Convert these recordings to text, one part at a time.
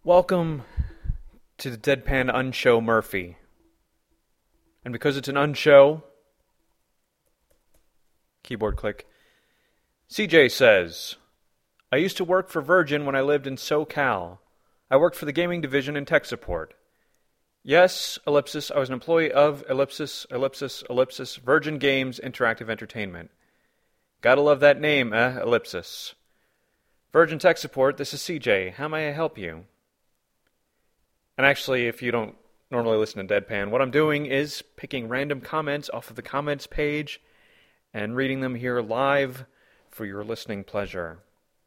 Welcome to the Deadpan Unshow Murphy. And because it's an unshow, keyboard click, CJ says, I used to work for Virgin when I lived in SoCal. I worked for the gaming division in tech support. Yes, ellipsis, I was an employee of ellipsis, Virgin Games Interactive Entertainment. Gotta love that name, ellipsis. Virgin Tech Support, this is CJ. How may I help you? And actually, if you don't normally listen to Deadpan, what I'm doing is picking random comments off of the comments page and reading them here live for your listening pleasure.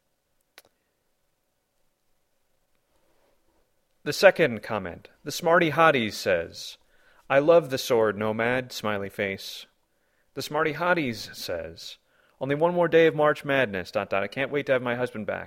The second comment, the Smarty Hotties says, I love the sword, Nomad, smiley face. The Smarty Hotties says, only one more day of March Madness, ... I can't wait to have my husband back, ...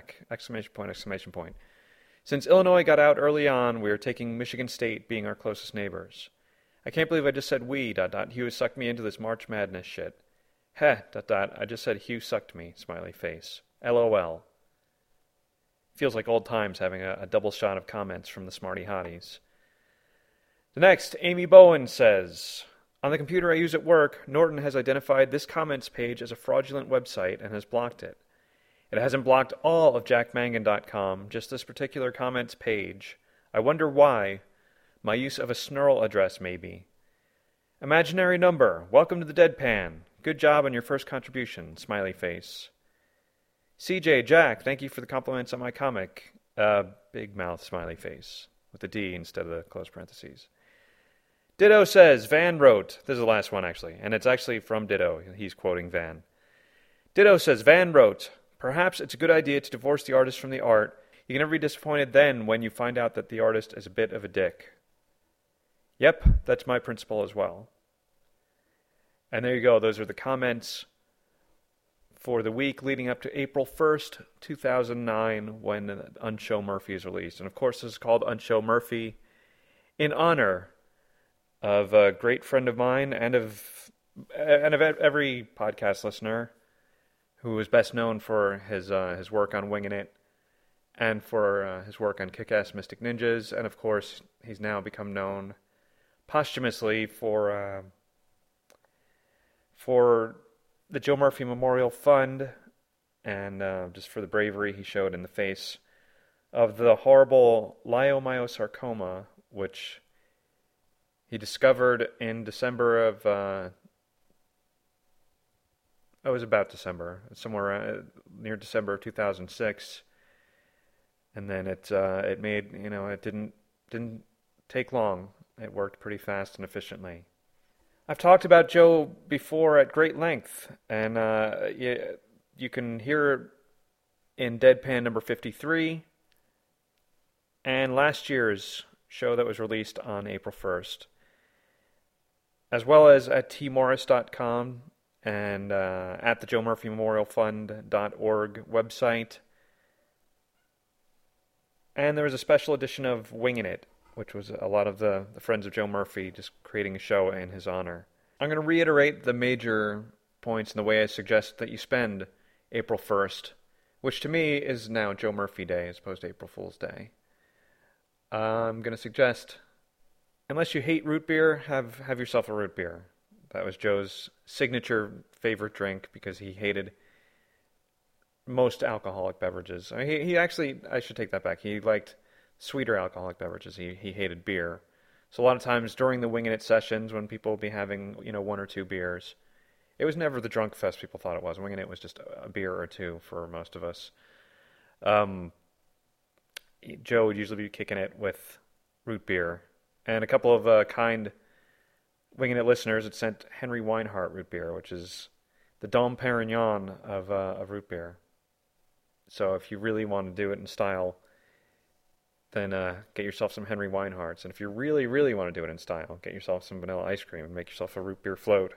Since Illinois got out early on, we are taking Michigan State being our closest neighbors. I can't believe I just said we, ... Hugh has sucked me into this March Madness shit. Heh, ... I just said Hugh sucked me, smiley face. LOL. Feels like old times having a double shot of comments from the Smarty Hotties. The next, Amy Bowen says, on the computer I use at work, Norton has identified this comments page as a fraudulent website and has blocked it. It hasn't blocked all of jackmangan.com, just this particular comments page. I wonder why. My use of a snurl address, maybe. Imaginary number. Welcome to the Deadpan. Good job on your first contribution. Smiley face. CJ, Jack, thank you for the compliments on my comic. Big mouth smiley face. With a D instead of the close parentheses. Ditto says, Van wrote. This is the last one, actually. And it's actually from Ditto. He's quoting Van. Ditto says, Van wrote, perhaps it's a good idea to divorce the artist from the art. You can never be disappointed then when you find out that the artist is a bit of a dick. Yep, that's my principle as well. And there you go. Those are the comments for the week leading up to April 1st, 2009, when Unshow Murphy is released. And of course, this is called Unshow Murphy in honor of a great friend of mine and of every podcast listener who is best known for his work on Winging It and for his work on Kick-Ass Mystic Ninjas. And of course, he's now become known posthumously for the Joe Murphy Memorial Fund and just for the bravery he showed in the face of the horrible leiomyosarcoma, which he discovered in December of... it was about December, somewhere near December of 2006, and then it made, it didn't take long. It worked pretty fast and efficiently. I've talked about Joe before at great length, and you can hear it in Deadpan number 53, and last year's show that was released on April 1st, as well as at tmorris.com, and at the Joe Murphy Memorial Fund.org website. And there was a special edition of Winging It, which was a lot of the friends of Joe Murphy just creating a show in his honor. I'm going to reiterate the major points in the way I suggest that you spend April 1st, which to me is now Joe Murphy Day as opposed to April Fool's Day. I'm going to suggest, unless you hate root beer, have yourself a root beer. That was Joe's signature favorite drink because he hated most alcoholic beverages. He actually, I should take that back. He liked sweeter alcoholic beverages. He hated beer. So a lot of times during the Winging It sessions when people would be having, one or two beers, it was never the drunk fest people thought it was. Winging It was just a beer or two for most of us. Joe would usually be kicking it with root beer. And a couple of kind Winging It listeners had sent Henry Weinhardt root beer, which is the Dom Perignon of root beer. So if you really want to do it in style, then get yourself some Henry Weinhardts. And if you really, really want to do it in style, get yourself some vanilla ice cream and make yourself a root beer float.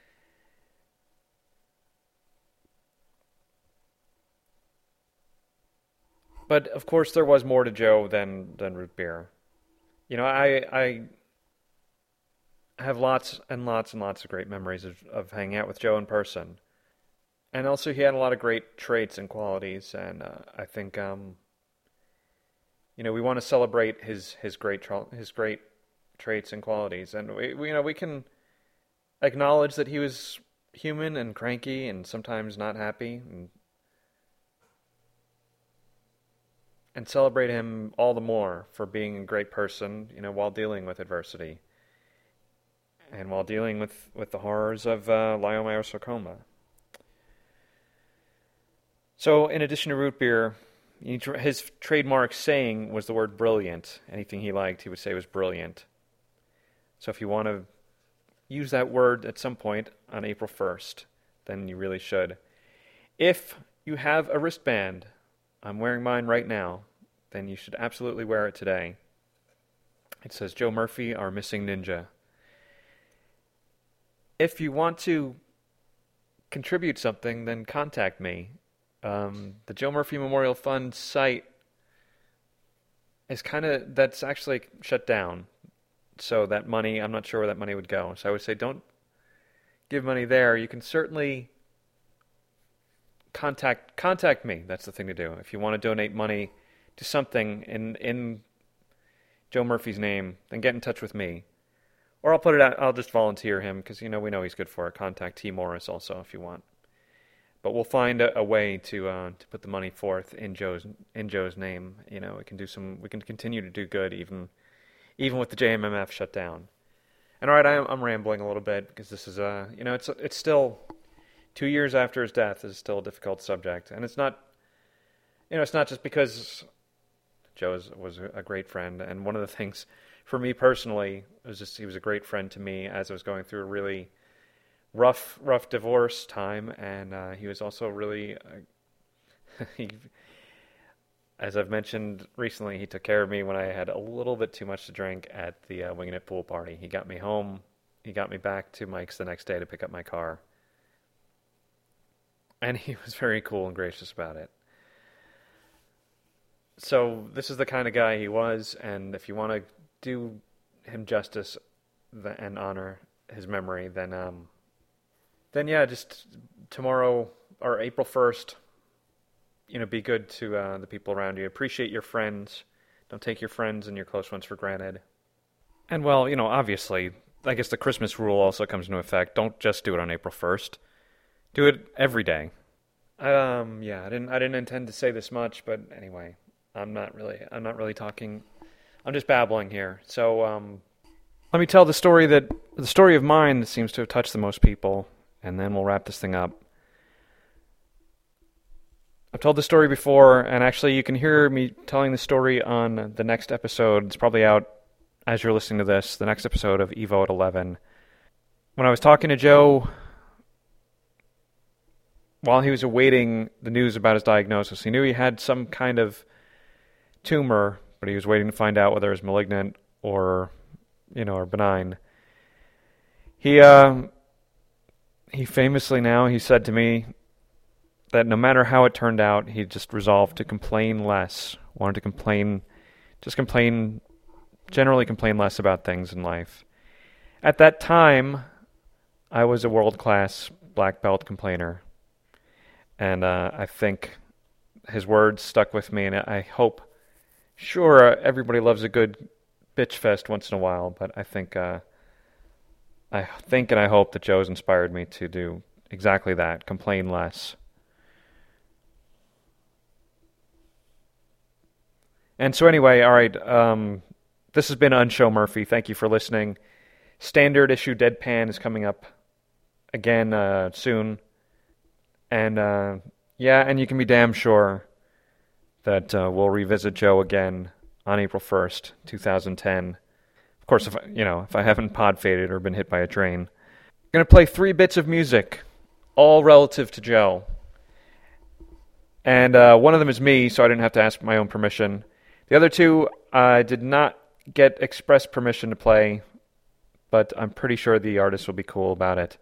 But of course, there was more to Joe than root beer. I have lots and lots and lots of great memories of hanging out with Joe in person. And also he had a lot of great traits and qualities, and I think We want to celebrate his great traits and qualities, and we can acknowledge that he was human and cranky and sometimes not happy, and celebrate him all the more for being a great person, while dealing with adversity and while dealing with the horrors of leiomyosarcoma. So, in addition to root beer, his trademark saying was the word brilliant. Anything he liked, he would say was brilliant. So if you want to use that word at some point on April 1st, then you really should. If you have a wristband, I'm wearing mine right now, then you should absolutely wear it today. It says, Joe Murphy, our missing ninja. If you want to contribute something, then contact me. The Joe Murphy Memorial Fund site is that's actually shut down. So that money, I'm not sure where that money would go. So I would say don't give money there. You can certainly contact me. That's the thing to do. If you want to donate money to something in Joe Murphy's name, then get in touch with me. Or I'll put it out, I'll just volunteer him, because we know he's good for it. Contact T. Morris also if you want. But we'll find a way to put the money forth in Joe's name. We can continue to do good even with the JMMF shut down. And all right, I'm rambling a little bit because this is it's still 2 years after his death. Is still a difficult subject, and it's not just because Joe was a great friend. And one of the things for me personally was just he was a great friend to me as I was going through a really rough divorce time, and he was also really as I've mentioned recently, he took care of me when I had a little bit too much to drink at the Winging It pool party. He got me home. He got me back to Mike's the next day to pick up my car. And he was very cool and gracious about it. So this is the kind of guy he was, and if you want to do him justice and honor his memory, then yeah, just tomorrow or April 1st, be good to the people around you. Appreciate your friends. Don't take your friends and your close ones for granted. And well, obviously, I guess the Christmas rule also comes into effect. Don't just do it on April 1st. Do it every day. Yeah, I didn't intend to say this much, but anyway, I'm not really talking. I'm just babbling here. So, let me tell the story of mine that seems to have touched the most people, and then we'll wrap this thing up. I've told the story before, and actually you can hear me telling the story on the next episode. It's probably out as you're listening to this, the next episode of Evo at 11. When I was talking to Joe while he was awaiting the news about his diagnosis, he knew he had some kind of tumor, but he was waiting to find out whether it was malignant or benign. He famously he said to me that no matter how it turned out, he just resolved to complain less. Wanted to generally complain less about things in life. At that time, I was a world-class black belt complainer. And I think his words stuck with me, and I hope, sure, everybody loves a good bitch fest once in a while, but I think and I hope that Joe's inspired me to do exactly that, complain less. And so anyway, all right, this has been Unshow Murphy. Thank you for listening. Standard issue Deadpan is coming up again soon. And and you can be damn sure that we'll revisit Joe again on April 1st, 2010. Of course, if I haven't pod faded or been hit by a train. I'm going to play 3 bits of music, all relative to Joe. And one of them is me, so I didn't have to ask my own permission. The other 2, I did not get express permission to play, but I'm pretty sure the artists will be cool about it.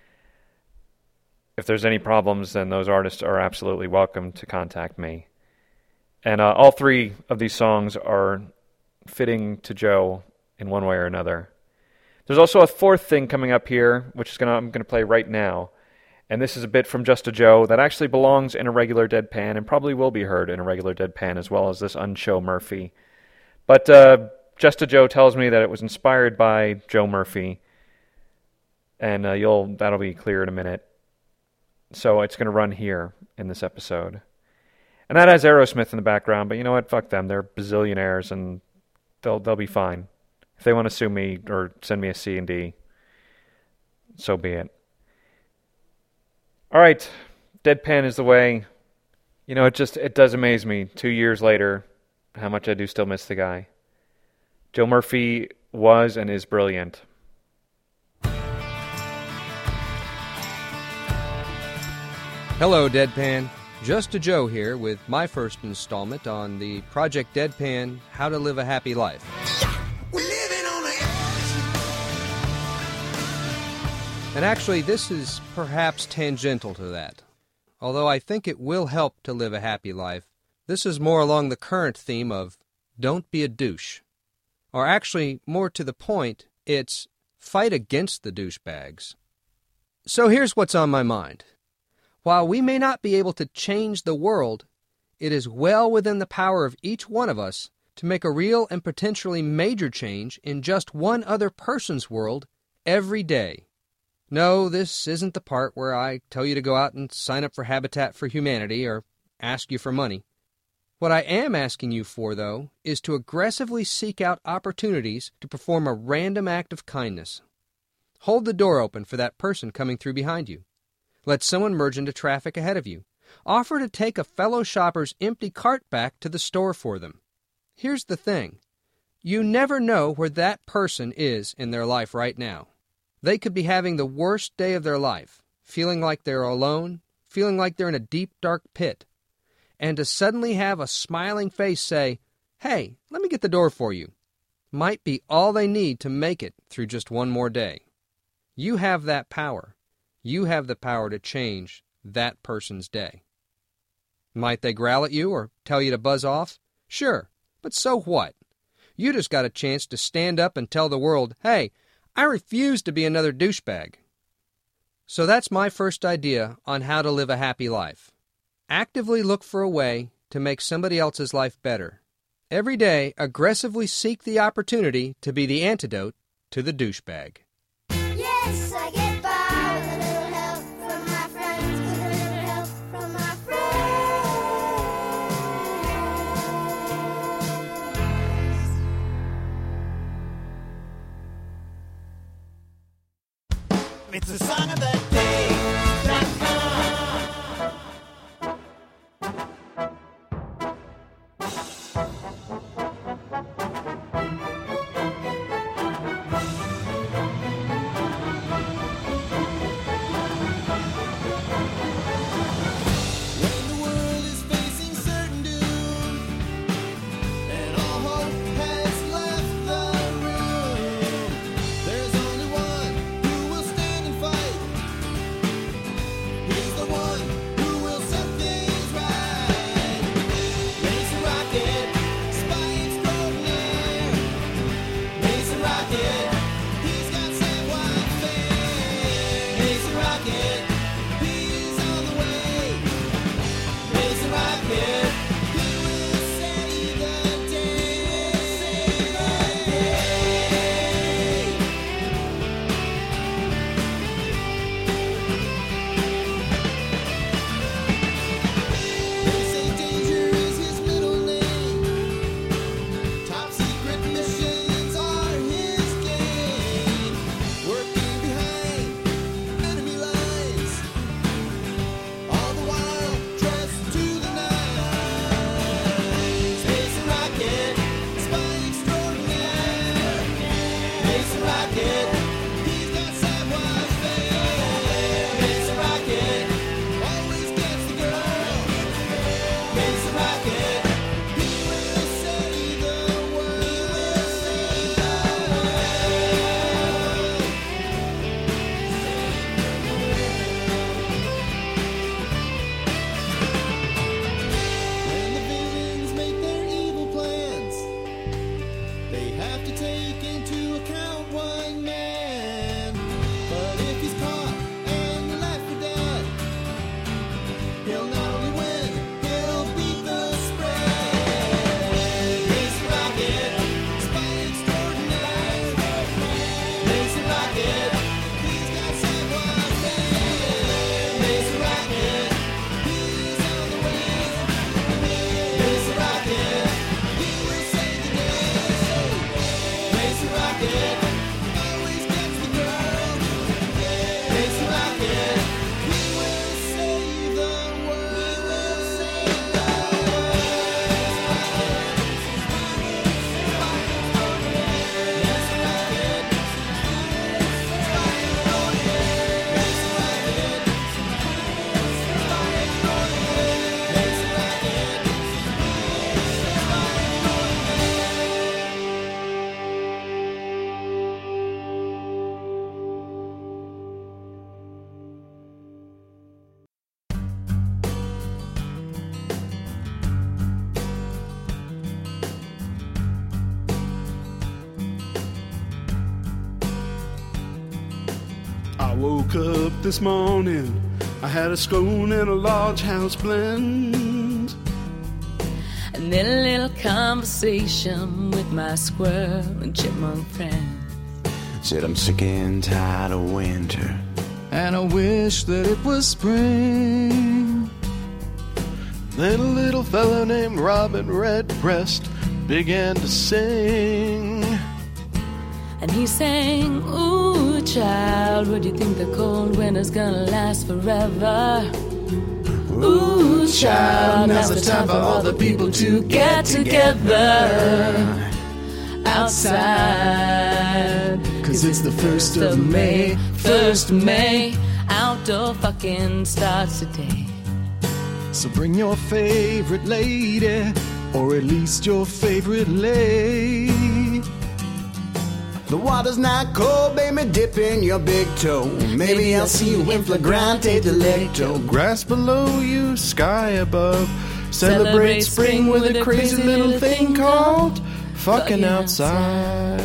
If there's any problems, then those artists are absolutely welcome to contact me. And all 3 of these songs are fitting to Joe in one way or another. There's also a 4th thing coming up here, which I'm going to play right now. And this is a bit from Just a Joe that actually belongs in a regular Deadpan and probably will be heard in a regular Deadpan as well as this Unshow Murphy But Just a Joe tells me that it was inspired by Joe Murphy, and that'll be clear in a minute. So it's going to run here in this episode. And that has Aerosmith in the background, but you know what? Fuck them. They're bazillionaires, and they'll be fine. If they want to sue me or send me a C&D, so be it. All right, Deadpan is the way. You know, it does amaze me 2 years later how much I do still miss the guy. Joe Murphy was and is brilliant. Hello, Deadpan. Just a Joe here with my first installment on the Project Deadpan How to Live a Happy Life. And actually, this is perhaps tangential to that. Although I think it will help to live a happy life, this is more along the current theme of don't be a douche. Or actually, more to the point, it's fight against the douchebags. So here's what's on my mind. While we may not be able to change the world, it is well within the power of each one of us to make a real and potentially major change in just one other person's world every day. No, this isn't the part where I tell you to go out and sign up for Habitat for Humanity or ask you for money. What I am asking you for, though, is to aggressively seek out opportunities to perform a random act of kindness. Hold the door open for that person coming through behind you. Let someone merge into traffic ahead of you. Offer to take a fellow shopper's empty cart back to the store for them. Here's the thing. You never know where that person is in their life right now. They could be having the worst day of their life, feeling like they're alone, feeling like they're in a deep, dark pit. And to suddenly have a smiling face say, "Hey, let me get the door for you," might be all they need to make it through just one more day. You have that power. You have the power to change that person's day. Might they growl at you or tell you to buzz off? Sure, but so what? You just got a chance to stand up and tell the world, "Hey, I refuse to be another douchebag." So that's my first idea on how to live a happy life. Actively look for a way to make somebody else's life better. Every day, aggressively seek the opportunity to be the antidote to the douchebag. Yes, I get by with a little help from my friends, with a little help from my friends. It's the song of the day. woke up this morning, I had a scone and a large house blend. And then a little conversation with my squirrel and chipmunk friend. Said I'm sick and tired of winter, and I wish that it was spring. Then a little fellow named Robin Redbreast began to sing. And he sang, ooh, child, would you think the cold winter's gonna last forever? Ooh, child, now's the time for all the people to get together outside. 'Cause it's the 1st of May, 1st of May, outdoor fucking starts today. So bring your favorite lady, or at least your favorite lay. the water's not cold, baby, dip in your big toe. Maybe I'll see you in flagrante delicto. Grass below you, sky above. Celebrate spring with a crazy little thing called fucking outside.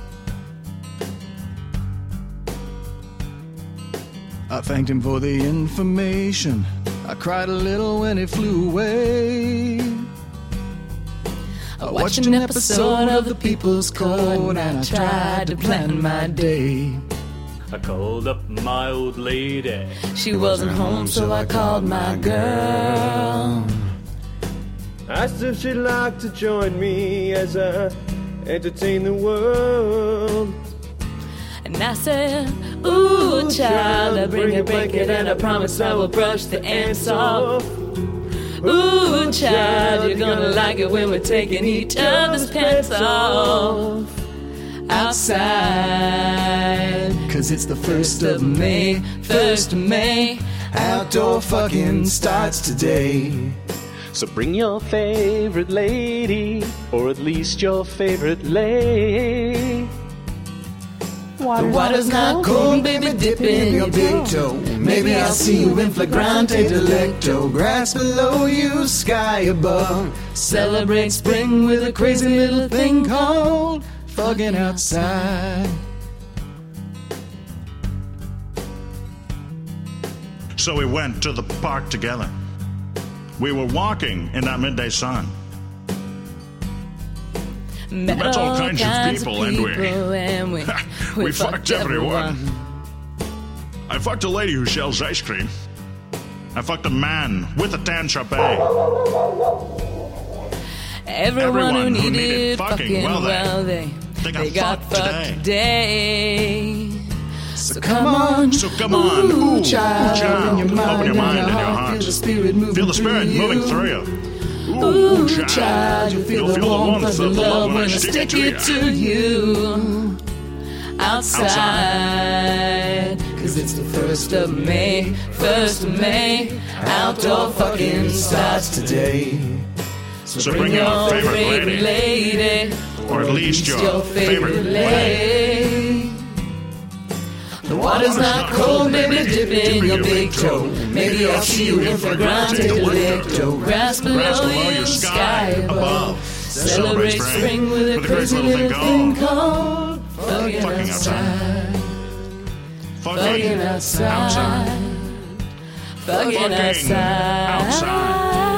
I thanked him for the information. I cried a little when he flew away. I watched an episode of The People's Code, and I tried to plan my day. I called up my old lady. She wasn't home, so I called my girl. Asked if she'd like to join me as I entertain the world. And I said, ooh, child, I'll bring a blanket and I promise I will brush the ants off. Ooh, child, you're gonna like it when we're taking each other's pants off outside. 'Cause it's the 1st of May, 1st of May, outdoor fucking starts today. So bring your favorite lady, or at least your favorite lay. The water's not cold, baby, dip in your big toe. Maybe I'll see you in flagrante delicto. Grass below you, sky above. Celebrate spring with a crazy little thing called fucking outside. So we went to the park together. We were walking in that midday sun. Met all kinds of people, and we fucked everyone. I fucked a lady who sells ice cream. I fucked a man with a tan chape. Everyone who needed fucking, well, they got fucked today. So come on, ooh, child, open your mind and your heart. Feel the spirit moving through you. Ooh, child, you feel the warmth of the love when I stick it to you outside. 'Cause it's the 1st of May, 1st of May, outdoor fucking starts today. So bring your favorite lady, or at least your favorite lay. The water's not cold, baby, dip in your big toe. Maybe I'll see you in flagrante delicto. Grass below you, sky above. Celebrate spring with a crazy little thing called fucking outside. Fucking outside. Fucking outside.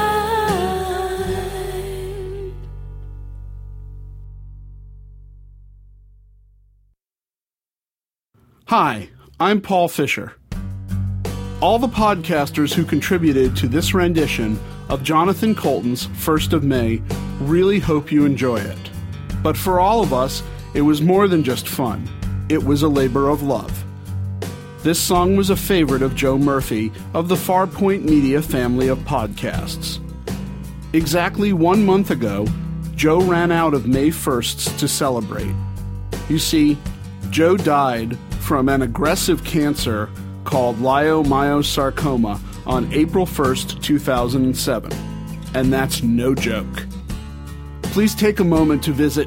Hi, I'm Paul Fisher. All the podcasters who contributed to this rendition of Jonathan Coulton's 1st of May really hope you enjoy it. But for all of us, it was more than just fun. It was a labor of love. This song was a favorite of Joe Murphy of the Farpoint Media family of podcasts. Exactly 1 month ago, Joe ran out of May 1sts to celebrate. You see, Joe died from an aggressive cancer called leiomyosarcoma on April 1st, 2007. And that's no joke. Please take a moment to visit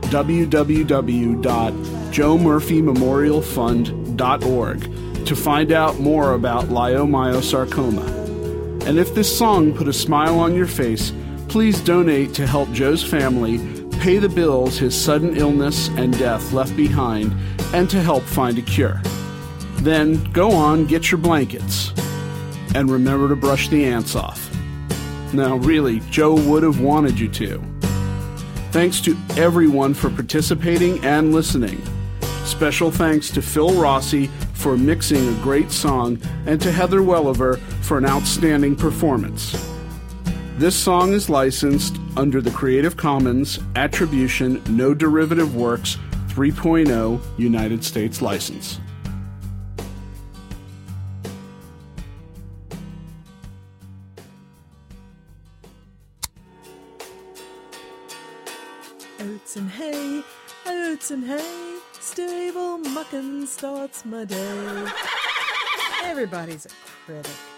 www.joemurphymemorialfund.org to find out more about leiomyosarcoma. And if this song put a smile on your face, please donate to help Joe's family pay the bills his sudden illness and death left behind, and to help find a cure. Then go on, get your blankets. And remember to brush the ants off. Now, really, Joe would have wanted you to. Thanks to everyone for participating and listening. Special thanks to Phil Rossi for mixing a great song and to Heather Welliver for an outstanding performance. This song is licensed under the Creative Commons Attribution No Derivative Works 3.0 United States license. Oats and hay, stable muckin' starts my day. Everybody's a critic.